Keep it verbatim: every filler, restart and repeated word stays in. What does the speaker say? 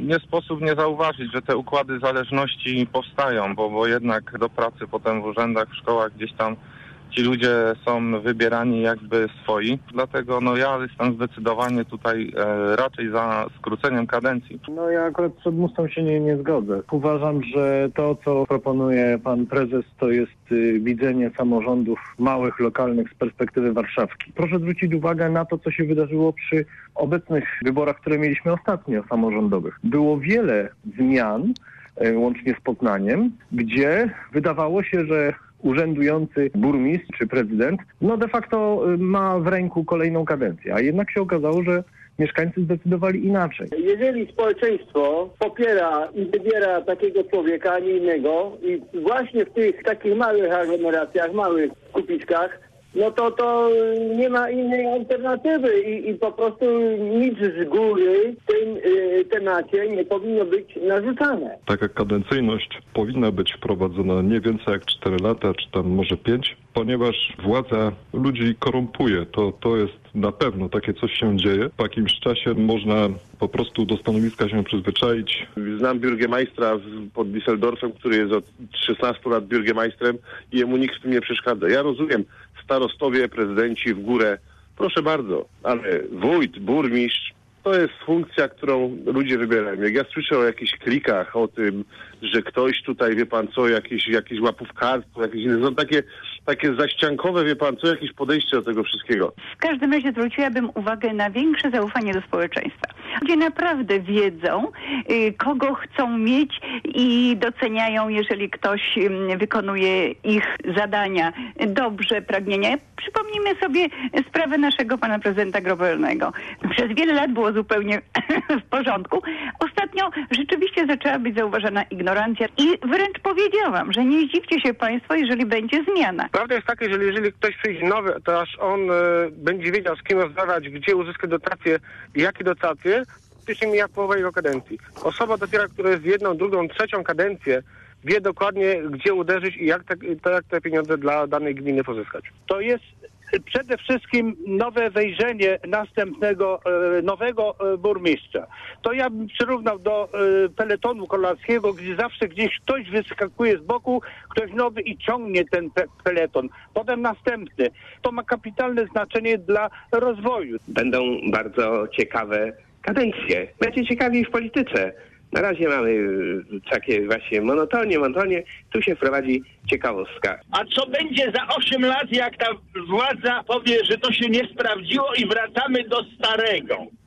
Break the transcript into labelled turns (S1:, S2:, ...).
S1: nie sposób nie zauważyć, że te układy zależności powstają, bo, bo jednak do pracy potem w urzędach, w szkołach gdzieś tam ci ludzie są wybierani jakby swoi. Dlatego no ja jestem zdecydowanie tutaj e, raczej za skróceniem kadencji.
S2: No ja akurat z przedmówcą się nie, nie zgodzę. Uważam, że to, co proponuje pan prezes, to jest y, widzenie samorządów małych, lokalnych z perspektywy warszawki. Proszę zwrócić uwagę na to, co się wydarzyło przy obecnych wyborach, które mieliśmy ostatnio samorządowych. Było wiele zmian, y, łącznie z Poznaniem, gdzie wydawało się, że urzędujący burmistrz czy prezydent, no de facto ma w ręku kolejną kadencję, a jednak się okazało, że mieszkańcy zdecydowali inaczej.
S3: Jeżeli społeczeństwo popiera i wybiera takiego człowieka, a nie innego i właśnie w tych takich małych aglomeracjach, małych skupiskach, no to to nie ma innej alternatywy i, i po prostu nic z góry w tym y, temacie nie powinno być narzucane.
S4: Taka kadencyjność powinna być wprowadzona nie więcej jak cztery lata, czy tam może pięć, ponieważ władza ludzi korumpuje. To, to jest na pewno takie coś się dzieje. Po jakimś czasie można po prostu do stanowiska się przyzwyczaić.
S5: Znam biurgemajstra pod Düsseldorfem, który jest od szesnastu lat biurgemajstrem i jemu nikt w tym nie przeszkadza. Ja rozumiem, starostowie, prezydenci w górę, proszę bardzo, ale wójt, burmistrz, to jest funkcja, którą ludzie wybierają. Jak ja słyszę o jakichś klikach, o tym, że ktoś tutaj, wie pan co, jakieś, jakieś łapówkarstwo, jakieś inne, są takie, takie zaściankowe, wie pan co, jakieś podejście do tego wszystkiego.
S6: W każdym razie zwróciłabym uwagę na większe zaufanie do społeczeństwa. Ludzie naprawdę wiedzą, y, kogo chcą mieć i doceniają, jeżeli ktoś y, wykonuje ich zadania dobrze, pragnienia. Przypomnijmy sobie sprawę naszego pana prezydenta Grobelnego. Przez wiele lat było zupełnie w porządku. Ostatnio rzeczywiście zaczęła być zauważana ignorancja i wręcz powiedziałam, że nie zdziwcie się państwo, jeżeli będzie zmiana.
S7: Prawda jest taka, że jeżeli ktoś przyjdzie nowy, to aż on y, będzie wiedział, z kim rozmawiać, gdzie uzyskać dotacje i jakie dotacje, praktycznie mija połowa jego kadencji. Osoba dopiero, która jest jedną, drugą, trzecią kadencję, wie dokładnie, gdzie uderzyć i jak te, to, jak te pieniądze dla danej gminy pozyskać.
S8: To jest przede wszystkim nowe wejrzenie następnego, nowego burmistrza. To ja bym przyrównał do peletonu kolarskiego, gdzie zawsze gdzieś ktoś wyskakuje z boku, ktoś nowy i ciągnie ten pe- peleton. Potem następny. To ma kapitalne znaczenie dla rozwoju.
S9: Będą bardzo ciekawe kadencje. Będzie ciekawiej w polityce. Na razie mamy takie właśnie monotonie, monotonie. Tu się wprowadzi ciekawostka.
S10: A co będzie za osiem lat, jak ta władza powie, że to się nie sprawdziło i wracamy do starego?